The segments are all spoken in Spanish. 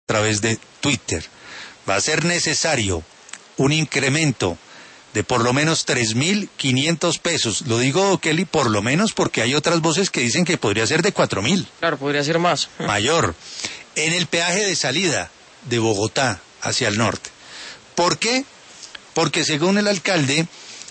través de Twitter. Va a ser necesario un incremento de por lo menos 3.500 pesos. Lo digo, Kelly, por lo menos porque hay otras voces que dicen que podría ser de 4.000. Claro, podría ser más. Mayor. En el peaje de salida de Bogotá hacia el norte. ¿Por qué? Porque según el alcalde,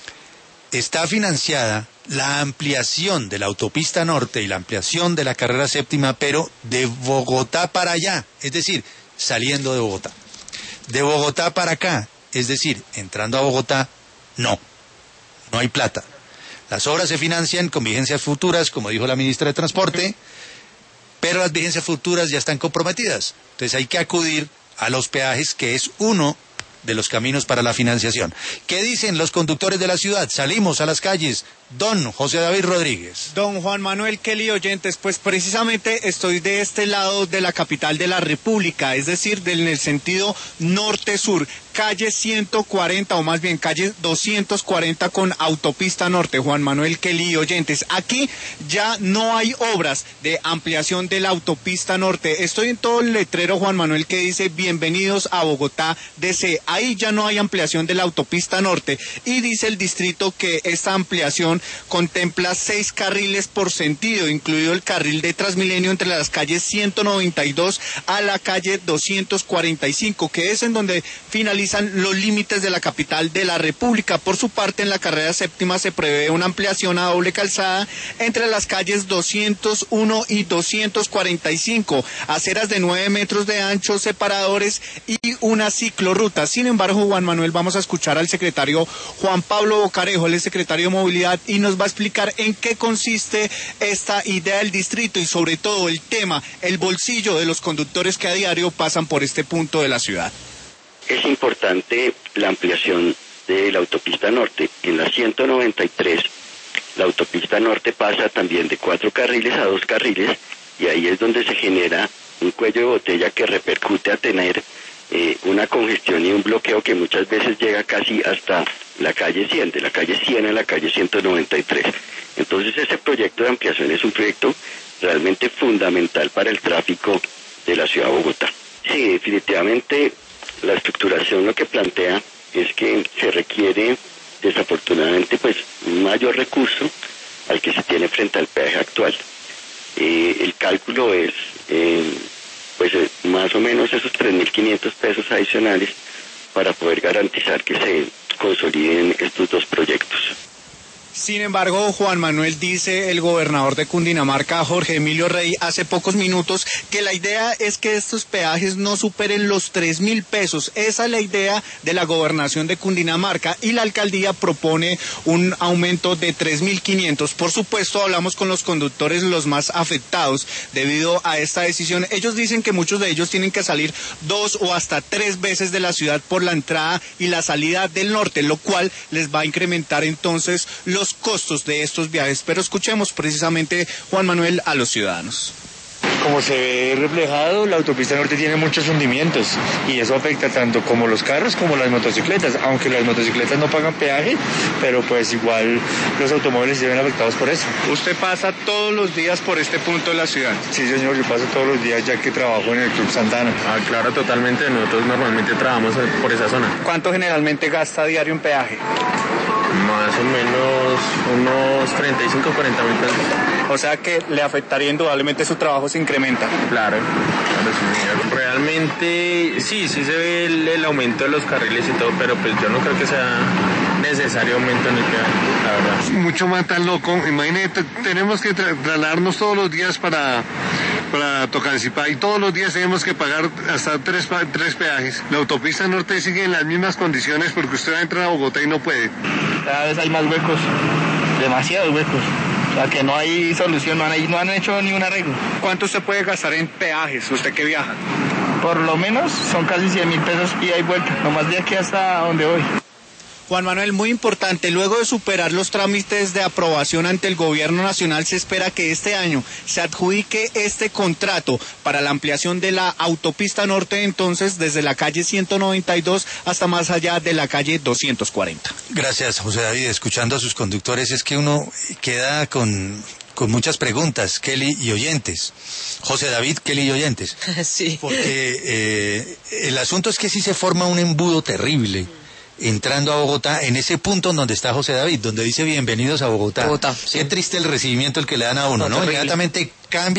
está financiada la ampliación de la autopista norte y la ampliación de la carrera séptima, pero de Bogotá para allá, es decir, saliendo de Bogotá. De Bogotá para acá, es decir, entrando a Bogotá, no hay plata. Las obras se financian con vigencias futuras, como dijo la ministra de Transporte, pero las vigencias futuras ya están comprometidas. Entonces hay que acudir a los peajes, que es uno de los caminos para la financiación. ¿Qué dicen los conductores de la ciudad? Salimos a las calles. Don José David Rodríguez. Don Juan Manuel, Kelly, oyentes, pues precisamente estoy de este lado de la capital de la República, es decir, en el sentido norte-sur, calle 140 o más bien calle 240 con autopista norte. Juan Manuel, Kelly, oyentes, aquí ya no hay obras de ampliación de la autopista norte. Estoy en todo el letrero, Juan Manuel, que dice bienvenidos a Bogotá DC. Ahí ya no hay ampliación de la autopista norte y dice el distrito que esta ampliación contempla 6 carriles por sentido, incluido el carril de Transmilenio entre las calles 192 a la calle 245, que es en donde finalizan los límites de la capital de la República. Por su parte, en la carrera séptima se prevé una ampliación a doble calzada entre las calles 201 y 245, aceras de 9 metros de ancho, separadores y una ciclorruta. Sin embargo, Juan Manuel, vamos a escuchar al secretario Juan Pablo Bocarejo, el secretario de Movilidad, y nos va a explicar en qué consiste esta idea del distrito y sobre todo el tema, el bolsillo de los conductores que a diario pasan por este punto de la ciudad. Es importante la ampliación de la autopista norte. En la 193, la autopista norte pasa también de 4 carriles a 2 carriles y ahí es donde se genera un cuello de botella que repercute a tener una congestión y un bloqueo que muchas veces llega casi hasta la calle 100, de la calle 100 a la calle 193. Entonces ese proyecto de ampliación es un proyecto realmente fundamental para el tráfico de la ciudad de Bogotá. Sí, definitivamente la estructuración lo que plantea es que se requiere desafortunadamente pues un mayor recurso al que se tiene frente al peaje actual. El cálculo es más o menos esos 3.500 pesos adicionales para poder garantizar que se consoliden estos 2 proyectos. Sin embargo, Juan Manuel, dice el gobernador de Cundinamarca, Jorge Emilio Rey, hace pocos minutos, que la idea es que estos peajes no superen los 3.000 pesos. Esa es la idea de la gobernación de Cundinamarca y la alcaldía propone un aumento de 3.500. Por supuesto, hablamos con los conductores los más afectados debido a esta decisión. Ellos dicen que muchos de ellos tienen que salir 2 o hasta 3 veces de la ciudad por la entrada y la salida del norte, lo cual les va a incrementar entonces los costos de estos viajes. Pero escuchemos precisamente, Juan Manuel, a los ciudadanos. Como se ve reflejado, la autopista norte tiene muchos hundimientos y eso afecta tanto como los carros como las motocicletas, aunque las motocicletas no pagan peaje, pero pues igual los automóviles se ven afectados por eso. ¿Usted pasa todos los días por este punto de la ciudad? Sí, señor, yo paso todos los días ya que trabajo en el Club Santana. Claro, totalmente, nosotros normalmente trabajamos por esa zona. ¿Cuánto generalmente gasta a diario en peaje? Más o menos unos 35, 40 mil pesos. O sea que le afectaría indudablemente su trabajo si incrementa. Claro, sí. Realmente sí se ve el aumento de los carriles y todo, pero pues yo no creo que sea necesario aumento en el peaje, la verdad. Mucho más tan loco. Imagínate, tenemos que trasladarnos todos los días para Tocancipá y todos los días tenemos que pagar hasta tres peajes. La autopista norte sigue en las mismas condiciones porque usted va a entrar a Bogotá y no puede. Cada vez hay más huecos, demasiados huecos. O sea que no hay solución, no han hecho ni un arreglo. ¿Cuánto se puede gastar en peajes, usted que viaja? Por lo menos son casi 100.000 pesos y hay vuelta, nomás de aquí hasta donde voy. Juan Manuel, muy importante, luego de superar los trámites de aprobación ante el gobierno nacional, se espera que este año se adjudique este contrato para la ampliación de la autopista norte, entonces desde la calle 192 hasta más allá de la calle 240. Gracias, José David. Escuchando a sus conductores es que uno queda con muchas preguntas, Kelly y oyentes. José David, Kelly y oyentes. Sí. Porque asunto es que sí se forma un embudo terrible entrando a Bogotá, en ese punto en donde está José David, donde dice bienvenidos a Bogotá. Bogotá, sí. Qué triste el recibimiento el que le dan a uno, ¿no? terrible. Inmediatamente cambia